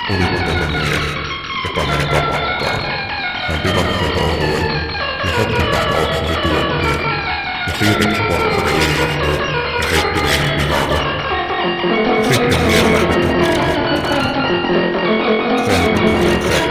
Olipa tämä mies, joka meni kapakkaan. Hän tivasi sieltä oluen ja hetken päästä oksasi tuotteen ja siireksi portsari liivastui ja heitti miehen pihalle. Sitten mies lähti kotiin. Sen oli se.